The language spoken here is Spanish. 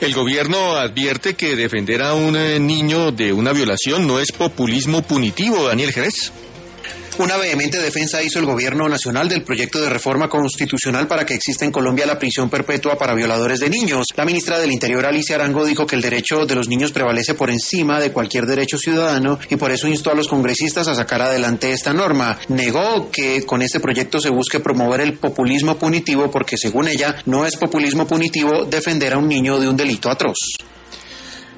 El gobierno advierte que defender a un niño de una violación no es populismo punitivo, Daniel Jerez. Una vehemente defensa hizo el gobierno nacional del proyecto de reforma constitucional para que exista en Colombia la prisión perpetua para violadores de niños. La ministra del Interior, Alicia Arango, dijo que el derecho de los niños prevalece por encima de cualquier derecho ciudadano y por eso instó a los congresistas a sacar adelante esta norma. Negó que con este proyecto se busque promover el populismo punitivo porque, según ella, no es populismo punitivo defender a un niño de un delito atroz.